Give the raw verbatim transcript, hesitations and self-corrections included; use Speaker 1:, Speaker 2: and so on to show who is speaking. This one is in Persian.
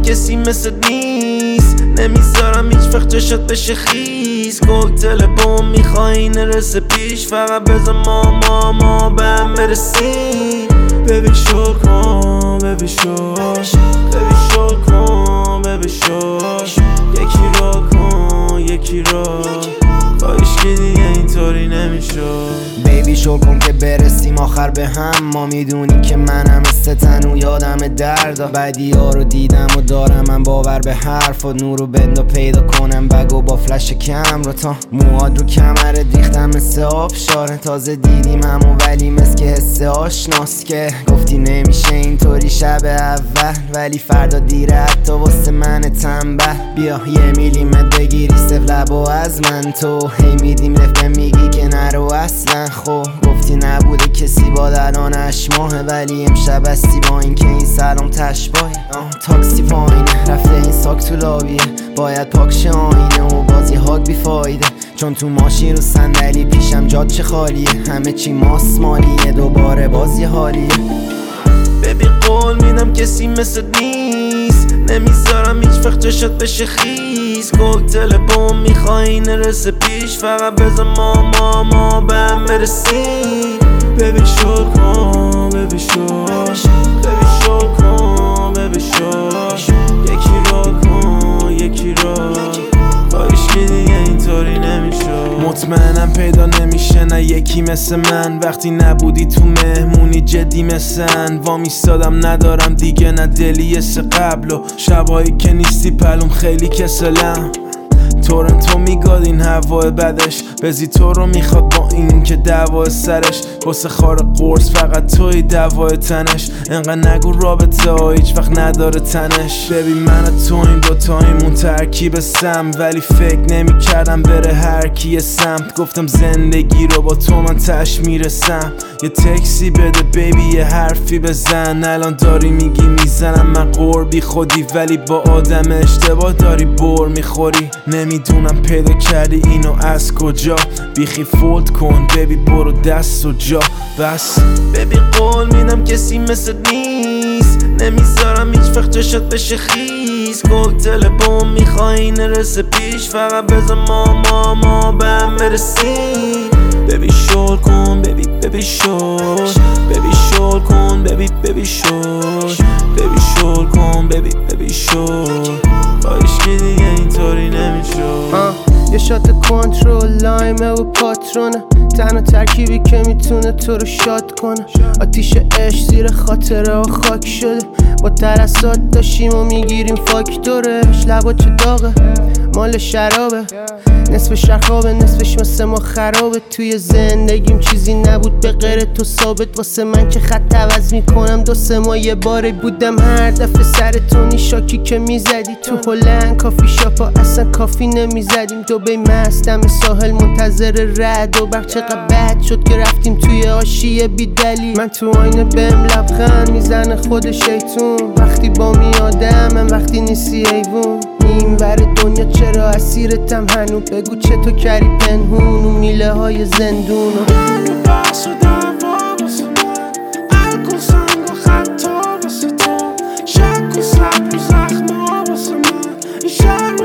Speaker 1: کسی مثل نیست، نمیذارم هیچ وقت جاشت بشه خیس. کوکتل بوم میخوایی نرسه پیش، فقط بذار ما ما ما به هم برسیم. ببی شو کن ببی شو ببی شو کن ببی شو، یکی رو کن یکی رو، کاریش که دیگه اینطوری نمیشه.
Speaker 2: بیبی شل کن که برسیم آخر به هم، ما میدونی که منم مثل تنو یادم دردا. بدی ها رو دیدم و دارم من باور به حرفات، نورو بندو پیدا کنم بگو با فلش کم رو، تا موهاد رو کمرت ریختم مثل آبشاره. تازه دیدیم همو ولی مثل که حس آشناست، که گفتی نمیشه اینطوری شب اول، ولی فردا دیره حتی واسه من تنبه. بیا یه میلیمت بگیری سف لبو از من، تو هی میدیم رفته میگی که نرو اصلا. خب گفتی نبوده کسی با الانش ماهه، ولی امشب هستی با این که این سلام تشباهه. تاکسی پایینه رفته این ساک تو لابیه، باید پاکش آینه و بازی هاگ بیفایده، چون تو ماشین رو صندلی پیشم جاد چه خالیه، همه چی ماسمالیه دوباره بازی حالیه.
Speaker 1: ببین قول میدم کسی مثل نیست، نمیذارم هیچ وقت جاشت بشه خیس. کوکتل بوم میخوایی نرسه پیش، فقط بذار ما ما ما به هم برسیم. ببین شو کن ببین شو ببین شو کن ببین شو، یکی رو کن یکی رو، کاریش که دیگه اینطوری نمیشه. مطمئنم پیدا نمیشه نه یکی مثل من، وقتی نبودی تو مهمونی جدی مثل وا میستادم، ندارم دیگه نه دلی س قبل، و شبایی که نیستی پلوم خیلی کسلم. تورنتو میگاد این هوای بدش، بزی تو رو میخواد با این که دعوای سرش، واسه خار قرص فقط توی دوای تنش. انقدر نگو رابطه ها هیچ وقت نداره تنش. ببین من و تو این دوتاییمون ترکیب سم، ولی فکر نمی کردم بره هر کی سمت. گفتم زندگی رو با تو من تش میرسم، یه تکسی بده بیبی یه حرفی بزن. الان داری میگی میزنم من قربی خودی، ولی با آدم اشتباه داری بر میخوری. نمیدونم پیدا کردی اینو از کجا، بیخی فولد کن بیبی برو دست و جا بس. ببین قول میدم کسی مثل نیست، نمیذارم هیچ وقت جاشت بشه خیس. کوکتل بوم میخوایی نرسه پیش، فقط بذار ما ما ما به هم برسیم. ببی شل کن ببی ببی شل ببی شل کن ببی ببی شل ببی شل کن ببی ببی شل، کاریش که دیگه اینطوری نمیشه.
Speaker 3: یه شات کنترل لایمه و پاترونه، تنها ترکیبی که میتونه تو رو شاد کنه. آتیش عشق زیر خاطره ها خاک شده، با ترسات داشتیم و میگیریم فاکتورش. لبا چه داغه مال شرابه، نصف شرخابه نصفش مثل ما خرابه. توی زندگیم چیزی نبود به غیر تو ثابت، واسه من که خط عوض میکنم دو سه ماه یه باره. بودم هر دفعه سر تو نیشاکی که میزدی، تو هلند کافی شاپا اصلا کافی نمیزدیم. دوبی مستم ساحل منتظر رد و برق، چقدر بد شد که رفتیم توی آشیه بی دلیل. من تو آینه بهم لبخند میزنه خود شیطون، وقتی با میادم من وقتی نیستی ایوون. این بر دنیا چرا اسیرتم هنو، بگو چطور کردی پنهون و میله های زندون.
Speaker 1: بحث و دعوا واسه من، الکل سنگ و خطا واسه تو، شک و صبر و زخما واسه من. این شهر